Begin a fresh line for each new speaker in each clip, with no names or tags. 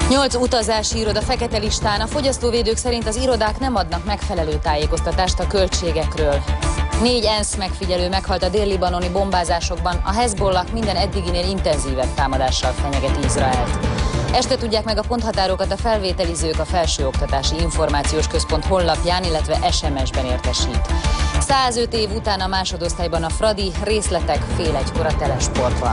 8 utazási iroda fekete listán. A fogyasztóvédők szerint az irodák nem adnak megfelelő tájékoztatást a költségekről. 4 ENSZ megfigyelő meghalt a dél-libanoni bombázásokban. A Hezbollah minden eddiginél intenzívebb támadással fenyegeti Izraelt. Este tudják meg a ponthatárokat a felvételizők a Felsőoktatási Információs Központ honlapján, illetve SMS-ben értesít. 105 év után a másodosztályban a Fradi, részletek fél egykor a Telesportban.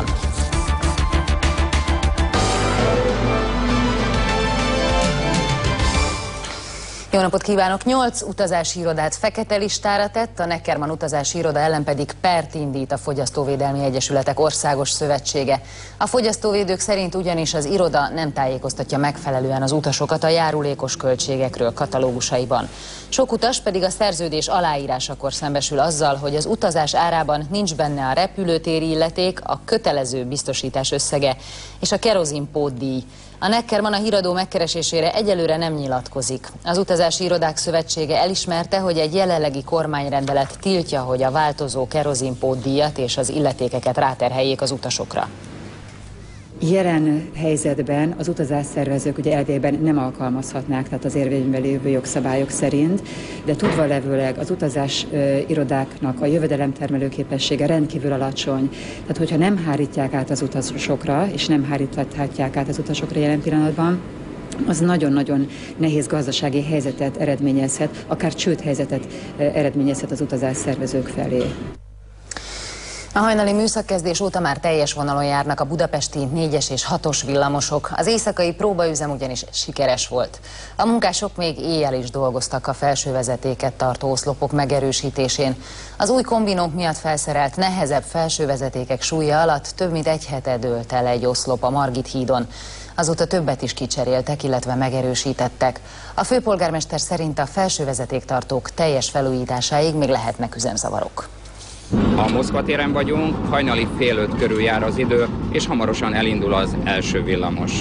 Jó napot kívánok! 8 utazási irodát fekete listára tett, a Neckermann utazási iroda ellen pedig pert indít a Fogyasztóvédelmi Egyesületek Országos Szövetsége. A fogyasztóvédők szerint ugyanis az iroda nem tájékoztatja megfelelően az utasokat a járulékos költségekről katalógusaiban. Sok utas pedig a szerződés aláírásakor szembesül azzal, hogy az utazás árában nincs benne a repülőtéri illeték, a kötelező biztosítás összege és a kerozinpótdíj. A Neckermann a híradó megkeresésére egyelőre nem nyilatkozik. Az Utazási Irodák Szövetsége elismerte, hogy egy jelenlegi kormányrendelet tiltja, hogy a változó kerozinpótdíjat és az illetékeket ráterheljék az utasokra.
Jelen helyzetben az utazásszervezők ugye elvében nem alkalmazhatnák, tehát az érvényben lévő jogszabályok szerint, de tudva levőleg az utazás irodáknak a jövedelemtermelő képessége rendkívül alacsony. Tehát hogyha nem hárítják át az utasokra, és nem háríthatják át az utasokra jelen pillanatban, az nagyon-nagyon nehéz gazdasági helyzetet eredményezhet, akár csődhelyzetet eredményezhet az utazásszervezők felé.
A hajnali műszakkezdés óta már teljes vonalon járnak a budapesti 4-es és 6-os villamosok. Az éjszakai próbaüzem ugyanis sikeres volt. A munkások még éjjel is dolgoztak a felső vezetéket tartó oszlopok megerősítésén. Az új kombinók miatt felszerelt nehezebb felső vezetékek súlya alatt több mint egy hete dőlt el egy oszlop a Margit hídon. Azóta többet is kicseréltek, illetve megerősítettek. A főpolgármester szerint a felső vezetéktartók teljes felújításáig még lehetnek üzemzavarok.
A Moszkva téren vagyunk, hajnali 4:30 körül jár az idő, és hamarosan elindul az első villamos.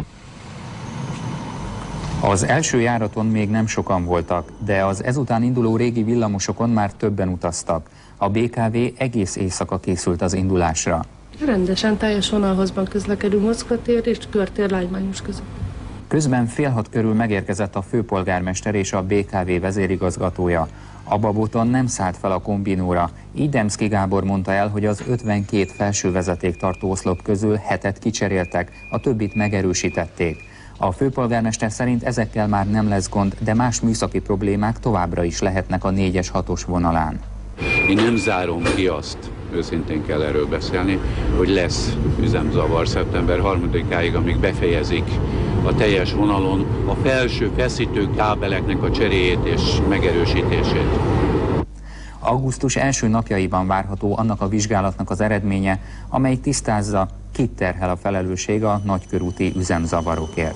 Az első járaton még nem sokan voltak, de az ezután induló régi villamosokon már többen utaztak. A BKV egész éjszaka készült az indulásra.
Rendesen teljes vonalhozban közlekedünk Moszkva tér és Körtér Lágymányos között.
Közben 5:30 körül megérkezett a főpolgármester és a BKV vezérigazgatója. A Babóton nem szállt fel a kombinóra, így Demszky Gábor mondta el, hogy az 52 felső vezetéktartó oszlop közül 7-et kicseréltek, a többit megerősítették. A főpolgármester szerint ezekkel már nem lesz gond, de más műszaki problémák továbbra is lehetnek a 4-es 6-os vonalán.
Én nem zárom ki azt, őszintén kell erről beszélni, hogy lesz üzemzavar szeptember 3-áig, amíg befejezik a teljes vonalon a felső feszítő kábeleknek a cseréjét és megerősítését.
Augusztus első napjaiban várható annak a vizsgálatnak az eredménye, amely tisztázza, kit terhel a felelősség a nagykörúti üzemzavarokért.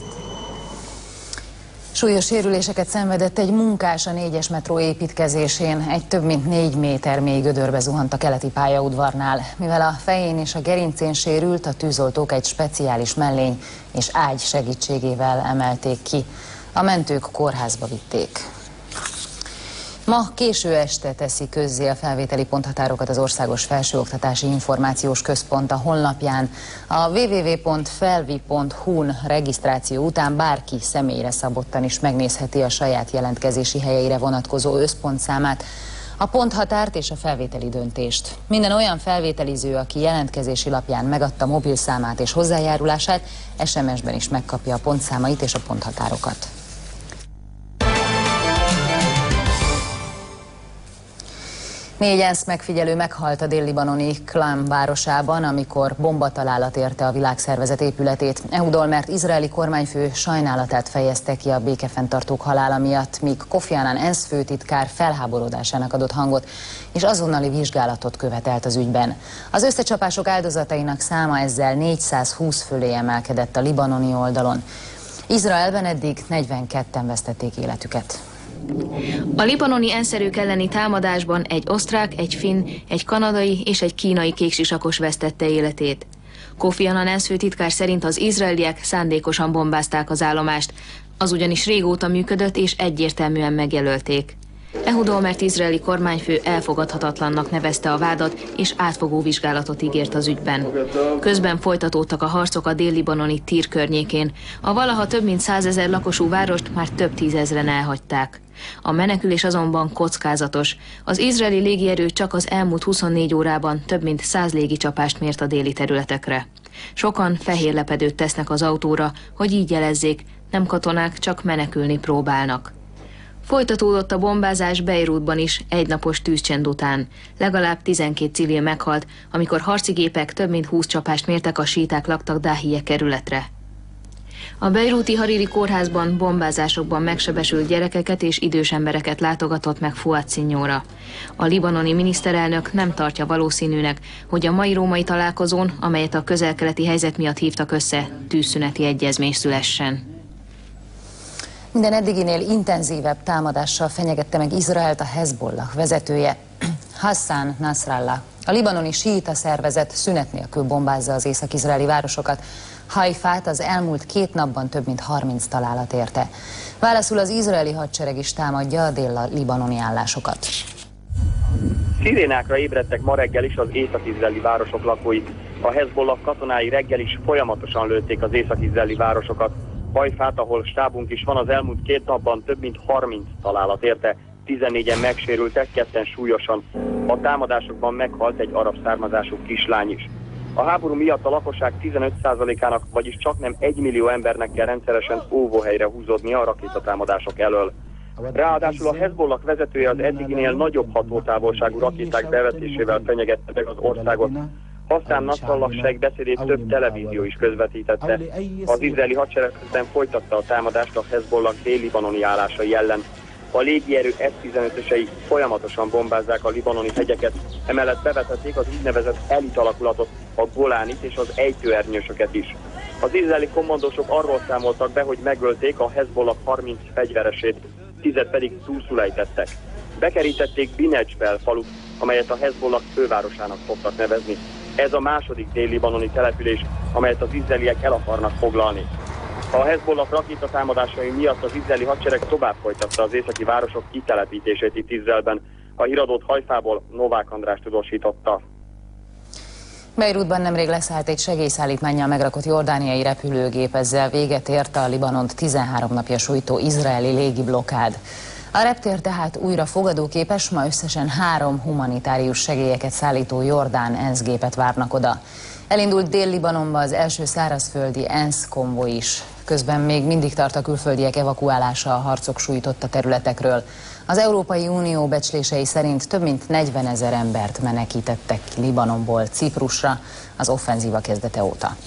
Súlyos sérüléseket szenvedett egy munkás a 4-es metró építkezésén. Egy több mint 4 méter mély gödörbe zuhant a keleti pályaudvarnál. Mivel a fején és a gerincén sérült, a tűzoltók egy speciális mellény és ágy segítségével emelték ki. A mentők kórházba vitték. Ma késő este teszi közzé a felvételi ponthatárokat az Országos Felsőoktatási Információs Központ a honlapján. A www.felvi.hu-n regisztráció után bárki személyre szabottan is megnézheti a saját jelentkezési helyeire vonatkozó összpontszámát, a ponthatárt és a felvételi döntést. Minden olyan felvételiző, aki jelentkezési lapján megadta mobilszámát és hozzájárulását, SMS-ben is megkapja a pontszámait és a ponthatárokat. Négy ENSZ megfigyelő meghalt a dél-libanoni Klam városában, amikor bombatalálat érte a világszervezet épületét. Ehud Olmert izraeli kormányfő sajnálatát fejezte ki a békefenntartók halála miatt, míg Kofi Annan ENSZ főtitkár felháborodásának adott hangot, és azonnali vizsgálatot követelt az ügyben. Az összecsapások áldozatainak száma ezzel 420 fölé emelkedett a libanoni oldalon. Izraelben eddig 42-en vesztették életüket.
A libanoni ENSZ-erők elleni támadásban egy osztrák, egy finn, egy kanadai és egy kínai kéksisakos vesztette életét. Kofi Annan ENSZ főtitkár szerint az izraeliek szándékosan bombázták az állomást, az ugyanis régóta működött és egyértelműen megjelölték. Ehud Olmert izraeli kormányfő elfogadhatatlannak nevezte a vádat, és átfogó vizsgálatot ígért az ügyben. Közben folytatódtak a harcok a dél-libanoni Tír környékén. A valaha több mint 100 000 lakosú várost már több tízezren elhagyták. A menekülés azonban kockázatos. Az izraeli légierő csak az elmúlt 24 órában több mint 100 légicsapást mért a déli területekre. Sokan fehér lepedőt tesznek az autóra, hogy így jelezzék, nem katonák, csak menekülni próbálnak. Folytatódott a bombázás Beirutban is egynapos tűzcsend után. Legalább 12 civil meghalt, amikor harci gépek több mint 20 csapást mértek a síták laktak Dáhije kerületre. A beiruti Hariri kórházban bombázásokban megsebesült gyerekeket és idős embereket látogatott meg Fuad Szinyóra. A libanoni miniszterelnök nem tartja valószínűnek, hogy a mai római találkozón, amelyet a közel-keleti helyzet miatt hívtak össze, tűzszüneti egyezmény szülessen.
Minden eddiginél intenzívebb támadással fenyegette meg Izraelt a Hezbollah vezetője, Hassan Nasrallah. A libanoni síita szervezet szünet nélkül bombázza az észak-izraeli városokat. Haifát az elmúlt 2 napban több mint 30 találat érte. Válaszul az izraeli hadsereg is támadja a dél-libanoni állásokat.
Szirénákra ébredtek ma reggel is az észak-izraeli városok lakói. A Hezbollah katonái reggel is folyamatosan lőtték az észak-izraeli városokat. Haifát, ahol stábunk is van, az elmúlt 2 napban több mint 30 találat érte. 14-en megsérültek, 2-en súlyosan. A támadásokban meghalt egy arab származású kislány is. A háború miatt a lakosság 15%-ának, vagyis csaknem 1 millió embernek kell rendszeresen óvóhelyre húzódnia a rakétatámadások elől. Ráadásul a Hezbollah vezetője az eddiginél nagyobb hatótávolságú rakéták bevetésével fenyegette meg az országot. Hassan Nasrallah sejk beszédét több televízió is közvetítette. Az izraeli hadsereg közben folytatta a támadást a Hezbollah dél-libanoni állásai ellen. A légierő F-15-ösei folyamatosan bombázzák a libanoni hegyeket, emellett bevetették az úgynevezett elit alakulatot, a Golánit és az ejtőernyősöket is. Az izraeli kommandósok arról számoltak be, hogy megölték a Hezbollah 30 fegyveresét, 10 pedig túlszul ejtettek. Bekerítették Binecsbel falut, amelyet a Hezbollah fővárosának szoktak nevezni. Ez a második dél-libanoni település, amelyet az izraeliek el akarnak foglalni. A Hezbollah rakétatámadásai miatt az izraeli hadsereg tovább folytatta az északi városok kitelepítését itt Izraelben. A híradót Hajfából Novák András tudósította.
Beirutban nemrég leszállt egy segélyszállítmánnyal megrakott jordániai repülőgép, ezzel véget ért a Libanont 13 napja sújtó izraeli légiblokád. A reptér tehát újra fogadóképes, ma összesen 3 humanitárius segélyeket szállító jordán ENSZ gépet várnak oda. Elindult Dél-Libanonba az első szárazföldi ENSZ konvoj is. Közben még mindig tart a külföldiek evakuálása a harcok sújtotta területekről. Az Európai Unió becslései szerint több mint 40 000 embert menekítettek Libanonból Ciprusra az offenzíva kezdete óta.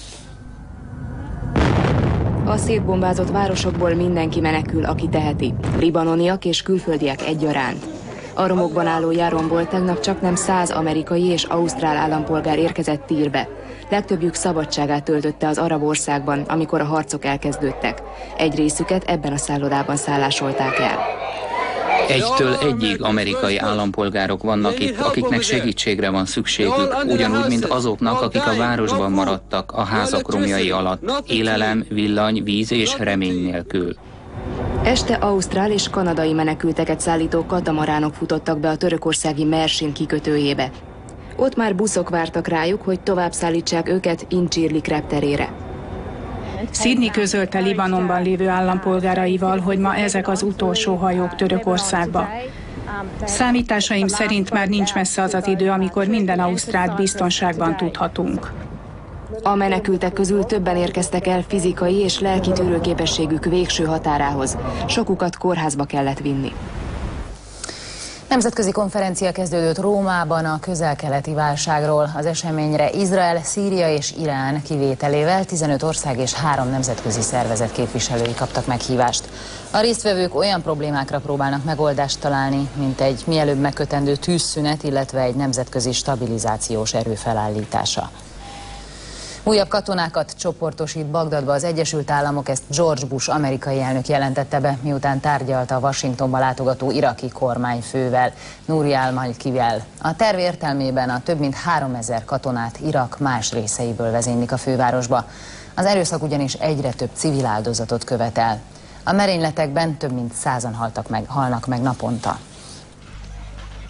A szétbombázott városokból mindenki menekül, aki teheti. Libanoniak és külföldiek egyaránt. A romokban álló járomból tegnap csaknem 100 amerikai és ausztrál állampolgár érkezett Tírbe. Legtöbbjük szabadságát töltötte az arab országban, amikor a harcok elkezdődtek. Egy részüket ebben a szállodában szállásolták el.
1-től 1-ig amerikai állampolgárok vannak itt, akiknek segítségre van szükségük, ugyanúgy, mint azoknak, akik a városban maradtak a házak romjai alatt, élelem, villany, víz és remény nélkül.
Este ausztrál és kanadai menekülteket szállító katamaránok futottak be a törökországi Mersin kikötőjébe. Ott már buszok vártak rájuk, hogy tovább szállítsák őket Incirlik repterére.
Sydney közölte Libanonban lévő állampolgáraival, hogy ma ezek az utolsó hajók Törökországba. Számításaim szerint már nincs messze az az idő, amikor minden ausztrált biztonságban tudhatunk.
A menekültek közül többen érkeztek el fizikai és lelki tűrőképességük végső határához. Sokukat kórházba kellett vinni.
Nemzetközi konferencia kezdődött Rómában a közel-keleti válságról. Az eseményre Izrael, Szíria és Irán kivételével 15 ország és 3 nemzetközi szervezet képviselői kaptak meghívást. A résztvevők olyan problémákra próbálnak megoldást találni, mint egy mielőbb megkötendő tűzszünet, illetve egy nemzetközi stabilizációs erő felállítása. Újabb katonákat csoportosít Bagdadba az Egyesült Államok, ezt George Bush amerikai elnök jelentette be, miután tárgyalta a Washingtonba látogató iraki kormányfővel, Nouri al-Malkivel. A terv értelmében a több mint 3000 katonát Irak más részeiből vezénylik a fővárosba. Az erőszak ugyanis egyre több civil áldozatot követel. A merényletekben több mint 100-an halnak meg naponta.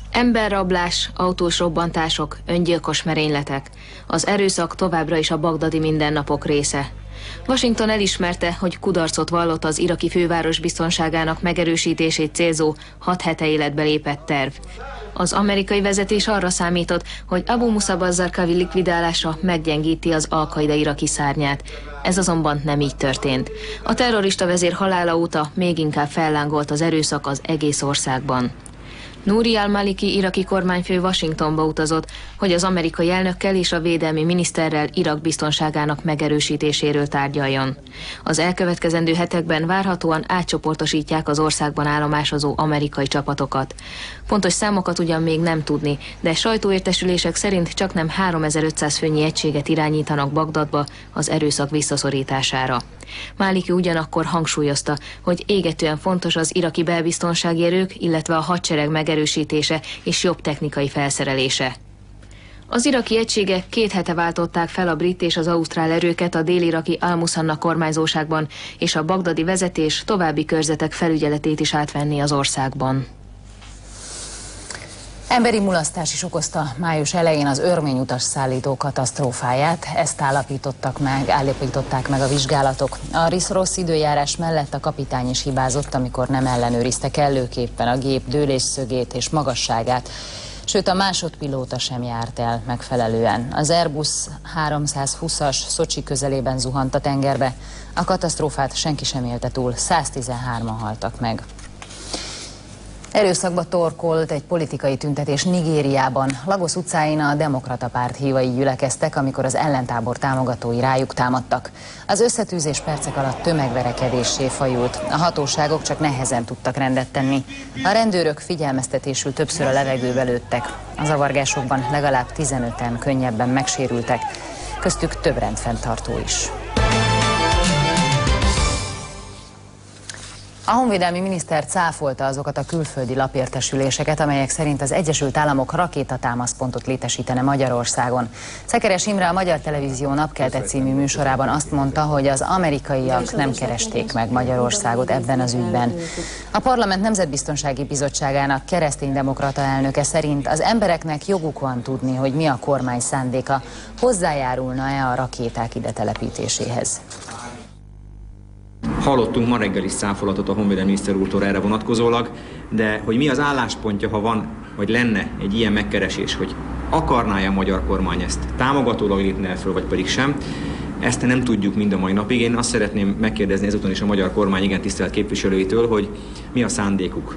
Emberrablás, autós robbantások, öngyilkos merényletek. Az erőszak továbbra is a bagdadi mindennapok része. Washington elismerte, hogy kudarcot vallott az iraki főváros biztonságának megerősítését célzó 6 hete életbe lépett terv. Az amerikai vezetés arra számított, hogy Abu Musab az-Zarqawi likvidálása meggyengíti az Al-Qaida iraki szárnyát. Ez azonban nem így történt. A terrorista vezér halála óta még inkább fellángolt az erőszak az egész országban. Nouri al-Maliki iraki kormányfő Washingtonba utazott, hogy az amerikai elnökkel és a védelmi miniszterrel Irak biztonságának megerősítéséről tárgyaljon. Az elkövetkezendő hetekben várhatóan átcsoportosítják az országban állomásozó amerikai csapatokat. Pontos számokat ugyan még nem tudni, de sajtóértesülések szerint csaknem 3500 főnyi egységet irányítanak Bagdadba az erőszak visszaszorítására. Maliki ugyanakkor hangsúlyozta, hogy égetően fontos az iraki belbiztonsági erők, illetve a hadsereg megerősítése és jobb technikai felszerelése. Az iraki egységek 2 hete váltották fel a brit és az ausztrál erőket a dél-iraki Al-Musanna kormányzóságban, és a bagdadi vezetés további körzetek felügyeletét is átvenni az országban.
Emberi mulasztás is okozta május elején az örmény utasszállító katasztrófáját, ezt állapították meg a vizsgálatok. A rossz időjárás mellett a kapitány is hibázott, amikor nem ellenőrizte kellőképpen a gép dőlésszögét és magasságát, sőt a másodpilóta sem járt el megfelelően. Az Airbus 320-as Szocsi közelében zuhant a tengerbe, a katasztrófát senki sem élte túl, 113-an haltak meg. Erőszakba torkolt egy politikai tüntetés Nigériában. Lagos utcáin a Demokrata Párt hívai gyülekeztek, amikor az ellentábor támogatói rájuk támadtak. Az összetűzés percek alatt tömegverekedéssé fajult. A hatóságok csak nehezen tudtak rendet tenni. A rendőrök figyelmeztetésül többször a levegőbe lőttek. A zavargásokban legalább 15-en könnyebben megsérültek, köztük több rendfenntartó is. A honvédelmi miniszter cáfolta azokat a külföldi lapértesüléseket, amelyek szerint az Egyesült Államok rakétatámaszpontot létesítene Magyarországon. Szekeres Imre a Magyar Televízió Napkelte című műsorában azt mondta, hogy az amerikaiak nem keresték meg Magyarországot ebben az ügyben. A Parlament Nemzetbiztonsági Bizottságának kereszténydemokrata elnöke szerint az embereknek joguk van tudni, hogy mi a kormány szándéka, hozzájárulna-e a rakéták ide telepítéséhez.
Hallottunk ma reggel is cáfolatot a honvédelmi miniszter úrtól erre vonatkozólag, de hogy mi az álláspontja, ha van, vagy lenne egy ilyen megkeresés, hogy akarná-e a magyar kormány ezt támogatólag lépne föl, vagy pedig sem, ezt nem tudjuk mind a mai napig. Én azt szeretném megkérdezni ezúton is a magyar kormány igen tisztelt képviselőitől, hogy mi a szándékuk.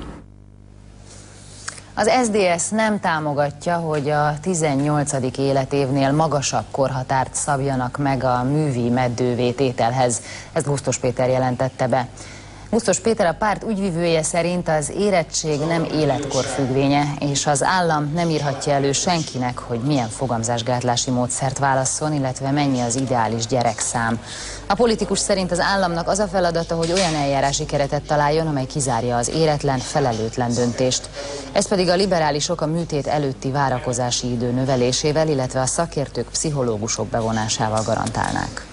Az SZDSZ nem támogatja, hogy a 18. életévnél magasabb korhatárt szabjanak meg a művi meddővé tételhez. Ezt Gusztus Péter jelentette be. Gusztus Péter a párt ügyvivője szerint az érettség nem életkor függvénye, és az állam nem írhatja elő senkinek, hogy milyen fogamzásgátlási módszert válasszon, illetve mennyi az ideális gyerekszám. A politikus szerint az államnak az a feladata, hogy olyan eljárási keretet találjon, amely kizárja az éretlen, felelőtlen döntést. Ez pedig a liberálisok a műtét előtti várakozási idő növelésével, illetve a szakértők, pszichológusok bevonásával garantálnák.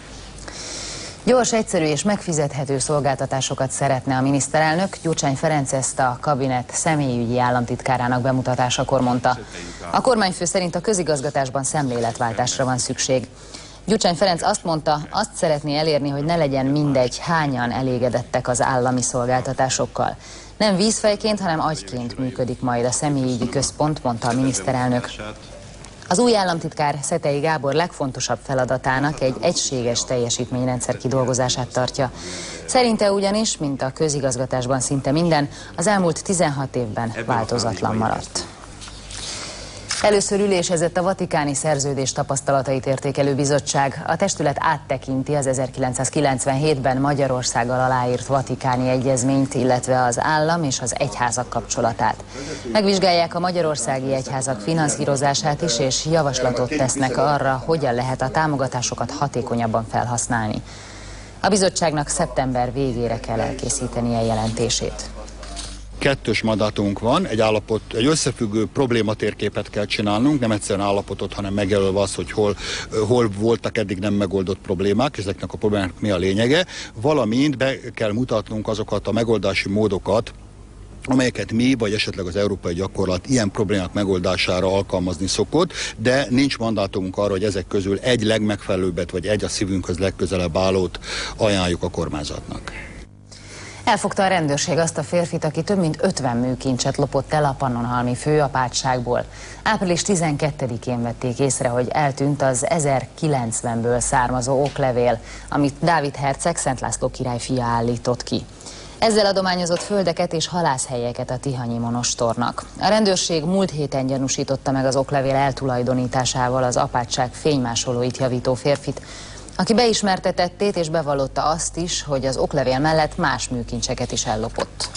Gyors, egyszerű és megfizethető szolgáltatásokat szeretne a miniszterelnök. Gyurcsány Ferenc ezt a kabinet személyügyi államtitkárának bemutatásakor mondta. A kormányfő szerint a közigazgatásban szemléletváltásra van szükség. Gyurcsány Ferenc azt mondta, azt szeretné elérni, hogy ne legyen mindegy, hányan elégedettek az állami szolgáltatásokkal. Nem vízfejként, hanem agyként működik majd a személyügyi központ, mondta a miniszterelnök. Az új államtitkár, Szetei Gábor legfontosabb feladatának egy egységes teljesítményrendszer kidolgozását tartja. Szerinte ugyanis, mint a közigazgatásban szinte minden, az elmúlt 16 évben változatlan maradt. Először ülésezett a Vatikáni Szerződés tapasztalatait értékelő bizottság. A testület áttekinti az 1997-ben Magyarországgal aláírt vatikáni egyezményt, illetve az állam és az egyházak kapcsolatát. Megvizsgálják a magyarországi egyházak finanszírozását is, és javaslatot tesznek arra, hogyan lehet a támogatásokat hatékonyabban felhasználni. A bizottságnak szeptember végére kell elkészítenie jelentését.
Kettős mandátumunk van, egy összefüggő problématérképet kell csinálnunk, nem egyszerűen állapotot, hanem megjelölve az, hogy hol voltak eddig nem megoldott problémák, ezeknek a problémáknak mi a lényege, valamint be kell mutatnunk azokat a megoldási módokat, amelyeket mi, vagy esetleg az európai gyakorlat ilyen problémák megoldására alkalmazni szokott, de nincs mandátumunk arra, hogy ezek közül egy legmegfelelőbbet, vagy egy a szívünkhöz legközelebb állót ajánljuk a kormányzatnak.
Elfogta a rendőrség azt a férfit, aki több mint 50 műkincset lopott el a pannonhalmi főapátságból. Április 12-én vették észre, hogy eltűnt az 1090-ből származó oklevél, amit Dávid herceg, Szent László király fia állított ki. Ezzel adományozott földeket és halászhelyeket a tihanyi monostornak. A rendőrség múlt héten gyanúsította meg az oklevél eltulajdonításával az apátság fénymásolóit javító férfit, aki beismerte tettét és bevallotta azt is, hogy az oklevél mellett más műkincseket is ellopott.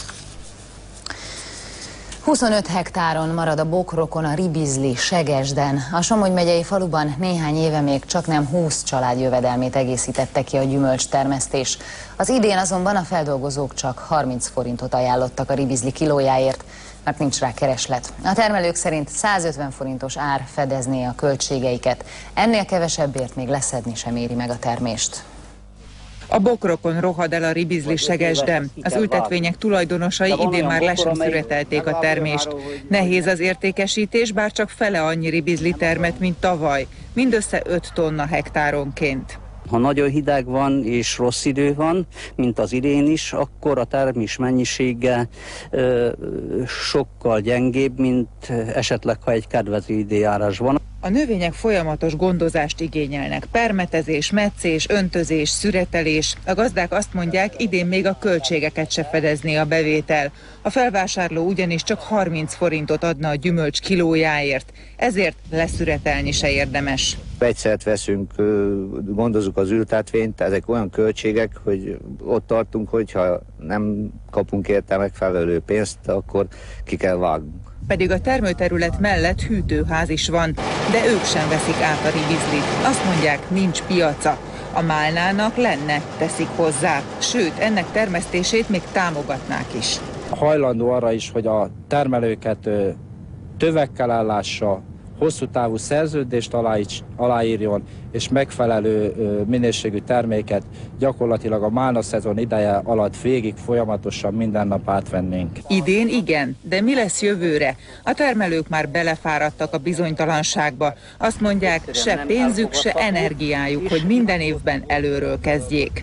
25 hektáron marad a bokrokon a Ribizli, Segesden. A Somogy megyei faluban néhány éve még csaknem 20 család jövedelmét egészítette ki a gyümölcstermesztés. Az idén azonban a feldolgozók csak 30 forintot ajánlottak a Ribizli kilójáért, mert nincs rá kereslet. A termelők szerint 150 forintos ár fedezné a költségeiket. Ennél kevesebbért még leszedni sem éri meg a termést.
A bokrokon rohad el a Ribizli, Segesden. Az ültetvények tulajdonosai idén már le sem szüretelték a termést. Nehéz az értékesítés, bár csak fele annyi ribizli termet, mint tavaly. Mindössze 5 tonna hektáronként.
Ha nagyon hideg van és rossz idő van, mint az idén is, akkor a termés mennyisége sokkal gyengébb, mint esetleg, ha egy kedvező időjárás van.
A növények folyamatos gondozást igényelnek. Permetezés, metszés, öntözés, szüretelés. A gazdák azt mondják, idén még a költségeket se fedezné a bevétel. A felvásárló ugyanis csak 30 forintot adna a gyümölcs kilójáért. Ezért leszüretelni se érdemes.
Egyszert veszünk, gondozunk az ültetvényt, ezek olyan költségek, hogy ott tartunk, hogyha nem kapunk érte megfelelő pénzt, akkor ki kell vágnunk.
Pedig a termőterület mellett hűtőház is van, de ők sem veszik át a ribizlit. Azt mondják, nincs piaca. A málnának lenne, teszik hozzá. Sőt, ennek termesztését még támogatnák is.
Hajlandó arra is, hogy a termelőket tövekkel ellássa, hosszú távú szerződést aláírjon, és megfelelő minőségű terméket gyakorlatilag a málna szezon ideje alatt végig folyamatosan minden nap átvennénk.
Idén igen, de mi lesz jövőre? A termelők már belefáradtak a bizonytalanságba. Azt mondják, se pénzük, se energiájuk, hogy minden évben előről kezdjék.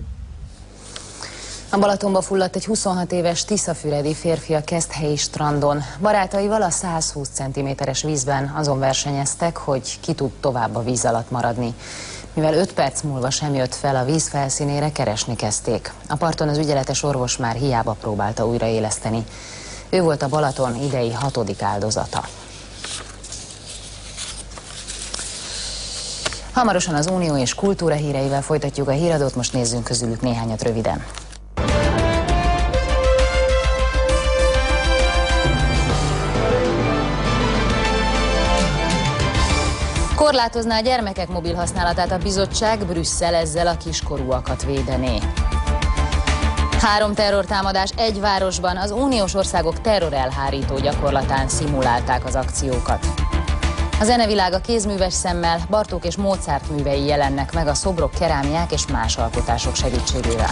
A Balatonba fulladt egy 26 éves tiszafüredi férfi a Keszthelyi strandon. Barátaival a 120 cm-es vízben azon versenyeztek, hogy ki tud tovább a víz alatt maradni. Mivel 5 perc múlva sem jött fel a víz felszínére, keresni kezdték. A parton az ügyeletes orvos már hiába próbálta újraéleszteni. Ő volt a Balaton idei 6. áldozata. Hamarosan az Unió és kultúra híreivel folytatjuk a híradót, most nézzünk közülük néhányat röviden. Korlátozná a gyermekek mobil használatát a bizottság, Brüsszel ezzel a kiskorúakat védené. 3 terrortámadás egy városban, az uniós országok terrorelhárító gyakorlatán szimulálták az akciókat. A zenevilág a kézműves szemmel, Bartók és Mozart művei jelennek meg a szobrok, kerámiák és más alkotások segítségével.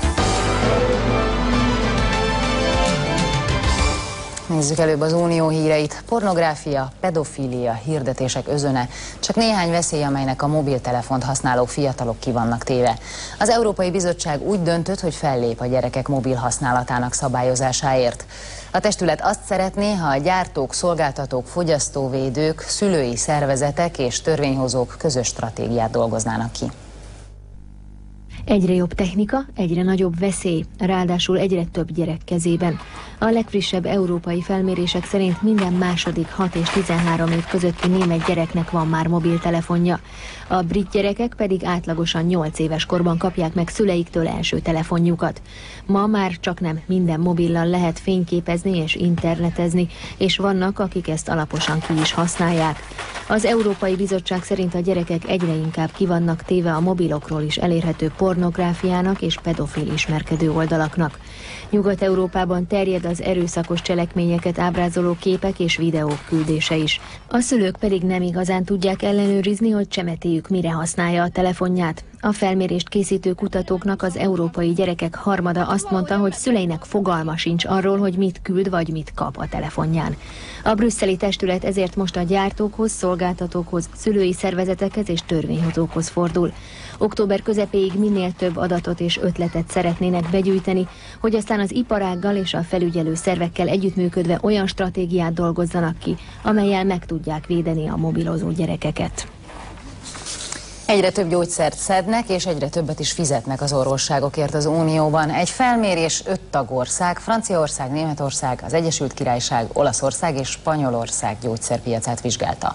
Nézzük előbb az unió híreit. Pornográfia, pedofília, hirdetések özöne, csak néhány veszély, amelynek a mobiltelefont használó fiatalok ki vannak téve. Az Európai Bizottság úgy döntött, hogy fellép a gyerekek mobil használatának szabályozásáért. A testület azt szeretné, ha a gyártók, szolgáltatók, fogyasztóvédők, szülői szervezetek és törvényhozók közös stratégiát dolgoznának ki.
Egyre jobb technika, egyre nagyobb veszély, ráadásul egyre több gyerek kezében. A legfrissebb európai felmérések szerint minden második 6 és 13 év közötti német gyereknek van már mobiltelefonja. A brit gyerekek pedig átlagosan 8 éves korban kapják meg szüleiktől első telefonjukat. Ma már csak nem minden mobillal lehet fényképezni és internetezni, és vannak, akik ezt alaposan ki is használják. Az Európai Bizottság szerint a gyerekek egyre inkább ki vannak téve a mobilokról is elérhető pornográfiának és pedofil ismerkedő oldalaknak. Nyugat-Európában terjed az erőszakos cselekményeket ábrázoló képek és videók küldése is. A szülők pedig nem igazán tudják ellenőrizni, hogy csemetéjük mire használja a telefonját. A felmérést készítő kutatóknak az európai gyerekek harmada azt mondta, hogy szüleinek fogalma sincs arról, hogy mit küld vagy mit kap a telefonján. A brüsszeli testület ezért most a gyártókhoz, szolgáltatókhoz, szülői szervezetekhez és törvényhozókhoz fordul. Október közepéig minél több adatot és ötletet szeretnének begyűjteni, hogy aztán az iparággal és a felügyelő szervekkel együttműködve olyan stratégiát dolgozzanak ki, amellyel meg tudják védeni a mobilozó gyerekeket.
Egyre több gyógyszert szednek, és egyre többet is fizetnek az orvosságokért az Unióban. Egy felmérés 5 tagország, Franciaország, Németország, az Egyesült Királyság, Olaszország és Spanyolország gyógyszerpiacát vizsgálta.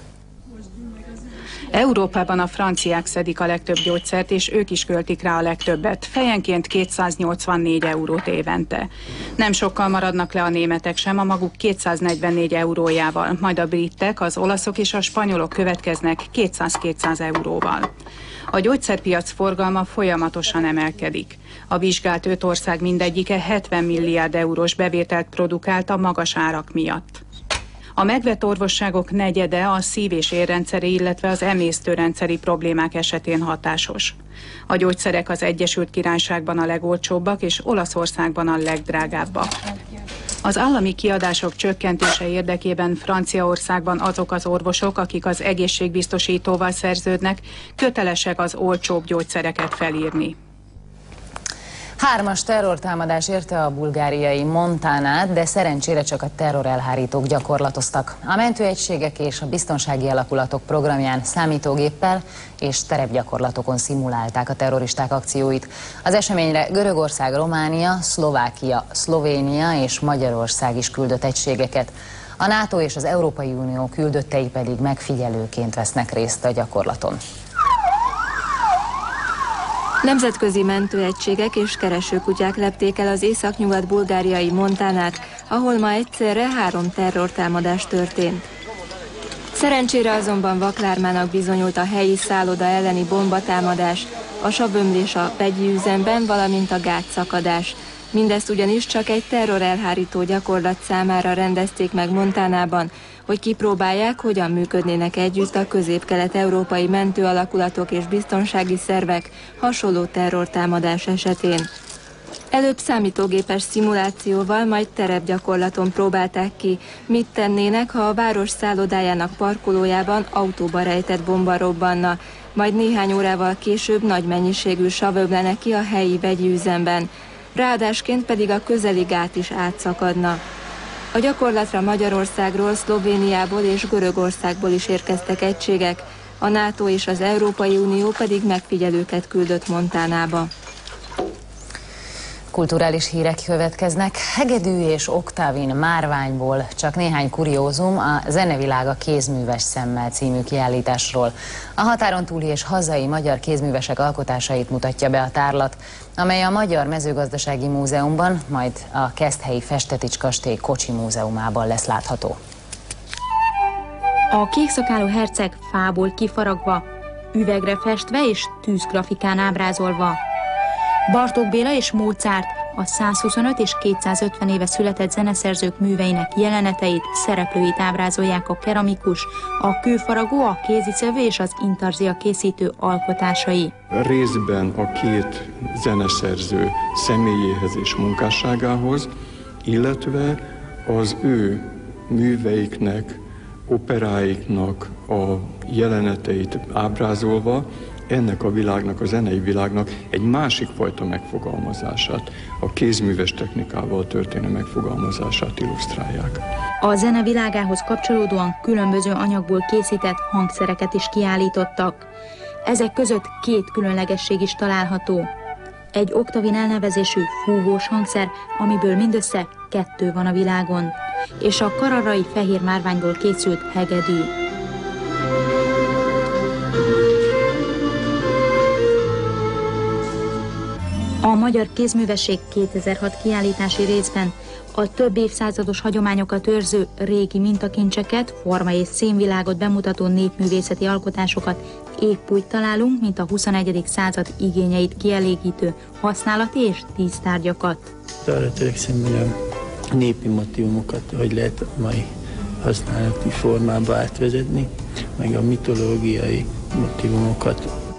Európában a franciák szedik a legtöbb gyógyszert, és ők is költik rá a legtöbbet, fejenként 284 eurót évente. Nem sokkal maradnak le a németek sem, a maguk 244 eurójával, majd a britek, az olaszok és a spanyolok következnek 200-200 euróval. A gyógyszerpiac forgalma folyamatosan emelkedik. A vizsgált 5 ország mindegyike 70 milliárd eurós bevételt produkált a magas árak miatt. A megvett orvosságok negyede a szív- és érrendszeri, illetve az emésztőrendszeri problémák esetén hatásos. A gyógyszerek az Egyesült Királyságban a legolcsóbbak és Olaszországban a legdrágábbak. Az állami kiadások csökkentése érdekében Franciaországban azok az orvosok, akik az egészségbiztosítóval szerződnek, kötelesek az olcsóbb gyógyszereket felírni.
3 terrortámadás érte a bulgáriai Montanát, de szerencsére csak a terrorelhárítók gyakorlatoztak. A mentőegységek és a biztonsági alakulatok programján számítógéppel és terepgyakorlatokon szimulálták a terroristák akcióit. Az eseményre Görögország, Románia, Szlovákia, Szlovénia és Magyarország is küldött egységeket. A NATO és az Európai Unió küldöttei pedig megfigyelőként vesznek részt a gyakorlaton.
Nemzetközi mentőegységek és keresőkutyák lepték el az északnyugat-bulgáriai Montanát, ahol ma egyszerre 3 terrortámadás történt. Szerencsére azonban vaklármának bizonyult a helyi szálloda elleni bombatámadás, a savömlés a vegyi üzemben, valamint a gátszakadás. Mindezt ugyanis csak egy terrorelhárító gyakorlat számára rendezték meg Montanában, hogy kipróbálják, hogyan működnének együtt a közép-kelet-európai mentőalakulatok és biztonsági szervek hasonló terrortámadás esetén. Előbb számítógépes szimulációval, majd terepgyakorlaton próbálták ki, mit tennének, ha a város szállodájának parkolójában autóba rejtett bomba robbanna, majd néhány órával később nagy mennyiségű sav ömlene ki a helyi vegyi üzemben. Ráadásként pedig a közeli gát is átszakadna. A gyakorlatra Magyarországról, Szlovéniából és Görögországból is érkeztek egységek, a NATO és az Európai Unió pedig megfigyelőket küldött Montanába.
Kulturális hírek következnek. Hegedű és Oktávin márványból csak néhány kuriózum a Zenevilága kézműves szemmel című kiállításról. A határon túli és hazai magyar kézművesek alkotásait mutatja be a tárlat, amely a Magyar Mezőgazdasági Múzeumban, majd a Keszthelyi Festetics kastély Kocsi Múzeumában lesz látható.
A kékszakálú herceg fából kifaragva, üvegre festve és tűzgrafikán ábrázolva. Bartók Béla és Mozart, a 125 és 250 éve született zeneszerzők műveinek jeleneteit, szereplőit ábrázolják a keramikus, a kőfaragó, a kézicevő és az intarzia készítő alkotásai.
Részben a 2 zeneszerző személyéhez és munkásságához, illetve az ő műveiknek, operáiknak a jeleneteit ábrázolva ennek a világnak, a zenei világnak egy másik fajta megfogalmazását, a kézműves technikával történő megfogalmazását illusztrálják.
A zene világához kapcsolódóan különböző anyagból készített hangszereket is kiállítottak. Ezek között 2 különlegesség is található. Egy Oktavin elnevezésű fúvós hangszer, amiből mindössze 2 van a világon, és a kararai fehér márványból készült hegedű. A magyar kézművesség 2006 kiállítási részben a több évszázados hagyományokat őrző régi mintakincseket, forma és színvilágot bemutató népművészeti alkotásokat épp úgy találunk, mint a 21. század igényeit kielégítő használati és dísztárgyakat.
Arra törekszem, hogy a népi motívumokat hogy lehet a mai használati formába átvezetni, meg a mitológiai motívumokat.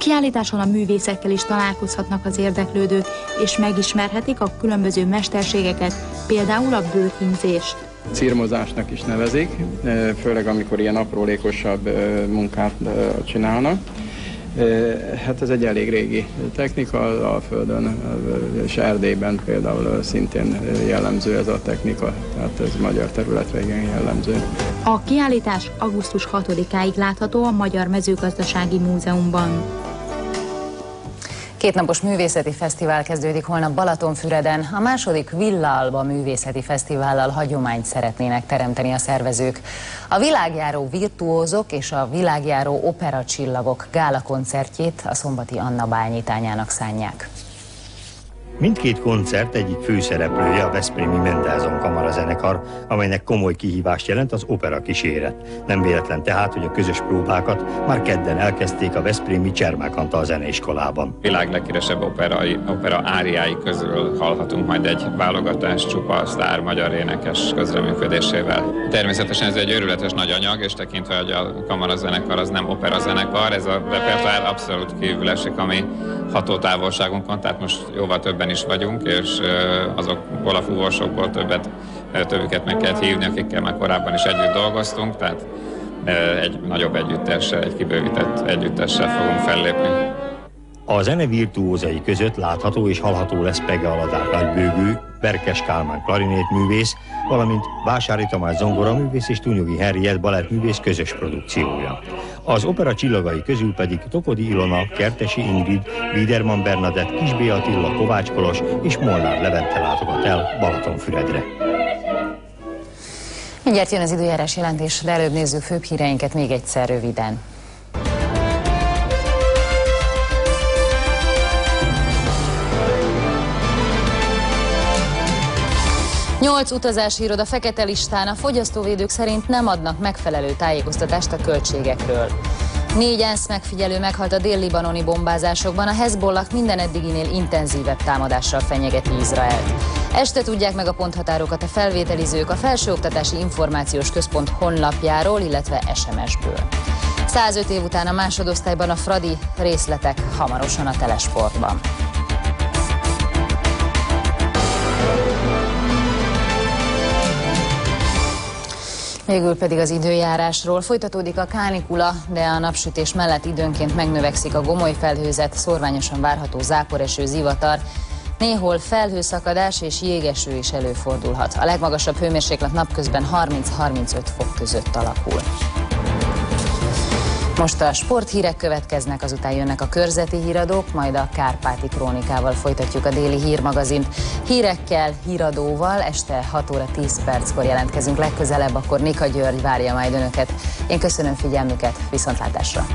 kiállításon a művészekkel is találkozhatnak az érdeklődők, és megismerhetik a különböző mesterségeket, például a bőrhímzést.
Cirmozásnak is nevezik, főleg amikor ilyen aprólékosabb munkát csinálnak. Hát ez egy elég régi technika a Földön, és Erdélyben például szintén jellemző ez a technika, tehát ez magyar területre igen jellemző.
A kiállítás augusztus 6-áig látható a Magyar Mezőgazdasági Múzeumban.
Kétnapos művészeti fesztivál kezdődik holnap Balatonfüreden. A második Villa Alba művészeti fesztivállal hagyományt szeretnének teremteni a szervezők. A világjáró virtuózok és a világjáró operacsillagok gála koncertjét a szombati Anna bálnyitányának szánják.
Mindkét koncert egyik főszereplője a veszprémi Mendelssohn kamarazenekar, amelynek komoly kihívást jelent az opera kíséret. Nem véletlen tehát, hogy a közös próbákat már kedden elkezdték a veszprémi Csermák Antal zeneiskolában.
Világ leghíresebb opera áriái közül hallhatunk majd egy válogatást csupa sztár magyar énekes közreműködésével. Természetesen ez egy őrületes nagy anyag, és tekintve, hogy a kamarazenekar az nem operazenekar, ez a repertoár abszolút kívül esik, ami hatótávolságunkon, tehát most jóval többen is vagyunk, és azokból a fúvósokból többüket meg kellett hívni, akikkel már korábban is együtt dolgoztunk, tehát egy nagyobb együttessel, egy kibővített együttessel fogunk fellépni.
A zene virtuózai között látható és hallható lesz Pege Aladár nagybőgő, Berkes Kálmán klarinétművész, valamint Vásári Tamás zongoraművész és Túnyogi Henriett balettművész közös produkciója. Az opera csillagai közül pedig Tokodi Ilona, Kertesi Ingrid, Biedermann Bernadett, Kisbé Attila, Kovács Kolos és Molnár Levente látogat el Balatonfüredre.
Mindjárt jön az időjárás jelentés, de előbb nézzük főbb híreinket még egyszer röviden. Nyolc utazási iroda fekete listán, a fogyasztóvédők szerint nem adnak megfelelő tájékoztatást a költségekről. 4 ENSZ megfigyelő meghalt a dél-libanoni bombázásokban, a Hezbollah minden eddiginél intenzívebb támadással fenyegeti Izraelt. Este tudják meg a ponthatárokat a felvételizők a Felsőoktatási Információs Központ honlapjáról, illetve SMS-ből. 105 év után a másodosztályban a Fradi, részletek hamarosan a Telesportban. Végül pedig az időjárásról. Folytatódik a kánikula, de a napsütés mellett időnként megnövekszik a gomoly felhőzet, szórványosan várható záporeső, zivatar. Néhol felhőszakadás és jégeső is előfordulhat. A legmagasabb hőmérséklet napközben 30-35 fok között alakul. Most a sporthírek következnek, azután jönnek a körzeti híradók, majd a Kárpáti Krónikával folytatjuk a déli hírmagazint. Hírekkel, híradóval este 6 óra 10 perckor jelentkezünk legközelebb, akkor Nika György várja majd önöket. Én köszönöm figyelmüket, viszontlátásra!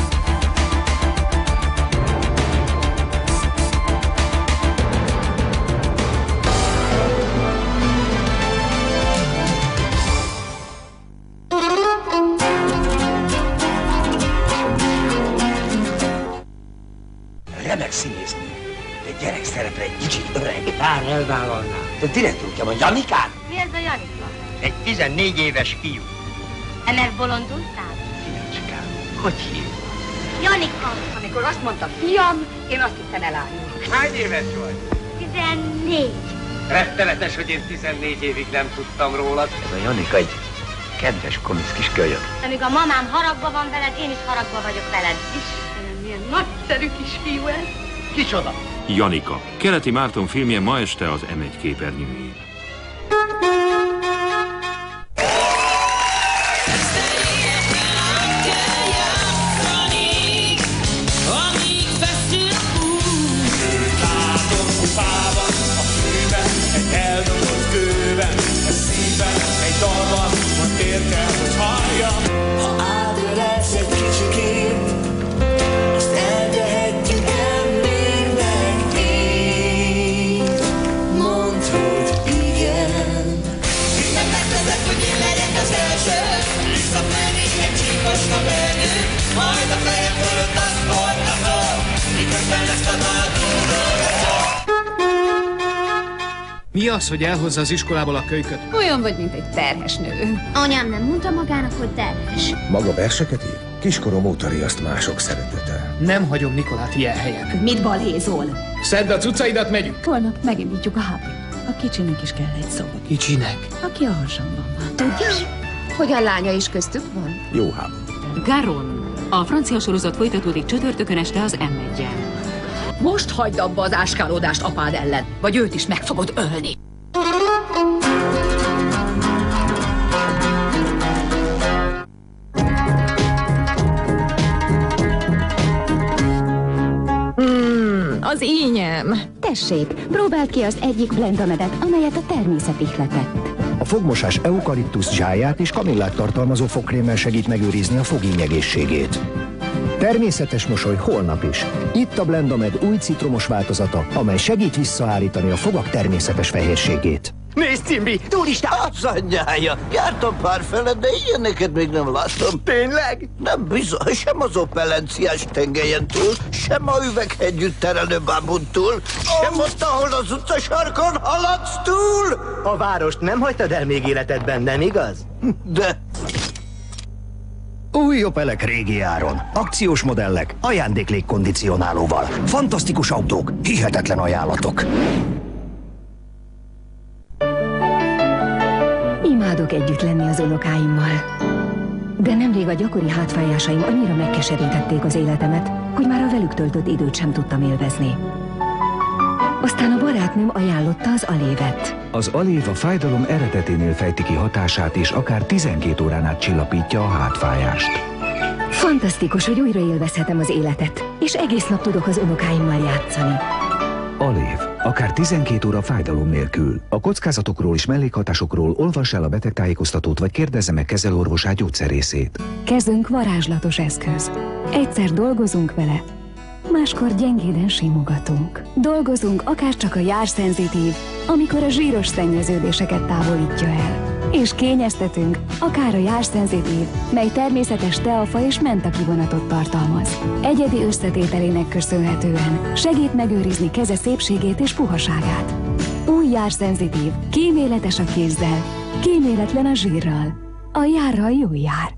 Remek színésznő. De gyerek szerepre egy kicsit öreg. Bár elvállalná. De direkt úgy van, Janikát?
Mi ez a Janika?
Egy 14 éves fiú.
Ennek bolondultál?
Fiacskám, hogy hív?
Janika!
Amikor azt mondta fiam, én azt hittem elájul.
Hány éves vagy?
14.
Rettenetes, hogy én 14 évig nem tudtam rólad. Ez a Janika egy kedves, komisz kis kölyök.
Amíg a mamám haragba van veled, én is haragba vagyok veled. Istenem, milyen nagyszerű kis fiú ez.
Kicsoda?
Janika. Keleti Márton filmje ma este az M1 képernyőjén.
Mi az, hogy elhozza az iskolából a kölyköt?
Olyan vagy, mint egy terhes nő.
Anyám nem mondta magának, hogy terhes.
Maga verseket ír? Kiskorom óta riaszt mások szeretete.
Nem hagyom Nikolát ilyen helyen.
Mit balézol?
Szedd a cuccaidat, megyünk.
Holnap megindítjuk a háborút. A kicsinek is kell egy szoba.
Kicsinek?
Aki a hasamban van. Tudja, hogy a lánya is köztük van?
Jó hát.
Garon. A francia sorozat folytatódik csütörtökön este az M1-en.
Most hagyd abba az áskálódást apád ellen, vagy őt is meg fogod ölni.
Az ínyem. Tessék, próbáld ki az egyik blendamedet, amelyet a természet ihletett.
A fogmosás eukaliptusz zsáját és kamillát tartalmazó fogkrémmel segít megőrizni a fogíny egészségét. Természetes mosoly holnap is. Itt a Blendamed új citromos változata, amely segít visszaállítani a fogak természetes fehérségét.
Nézd, Cimbi, turista! Az anyjája! Jártam pár felett, de ilyeneket még nem láttam. Tényleg? Nem bizony, sem az opelenciás tengelyen túl, sem a üveghegyű terelő bábun túl, sem ott, ahol az utcasarkon haladsz túl!
A várost nem hagytad el még életedben, nem igaz?
De...
Új Opelek régi áron. Akciós modellek, ajándéklégkondicionálóval. Fantasztikus autók, hihetetlen ajánlatok.
Imádok együtt lenni az unokáimmal. De nemrég a gyakori hátfájásaim annyira megkeserítették az életemet, hogy már a velük töltött időt sem tudtam élvezni. Aztán a barátnőm ajánlotta az Alévet.
Az Alév a fájdalom eredeténél fejti ki hatását, és akár 12 órán át csillapítja a hátfájást.
Fantasztikus, hogy újra élvezhetem az életet, és egész nap tudok az unokáimmal játszani.
Alév. Akár 12 óra fájdalom nélkül. A kockázatokról és mellékhatásokról olvass el a betegtájékoztatót, vagy kérdezze meg kezelőorvosát, gyógyszerészét.
Kezünk varázslatos eszköz. Egyszer dolgozunk vele, máskor gyengéden simogatunk. Dolgozunk akárcsak a járszenzitív, amikor a zsíros szennyeződéseket távolítja el. És kényeztetünk akár a járszenzitív, mely természetes teafa és menta kivonatot tartalmaz. Egyedi összetételének köszönhetően segít megőrizni keze szépségét és puhaságát. Új járszenzitív, kíméletes a kézzel, kíméletlen a zsírral. A járral jó jár.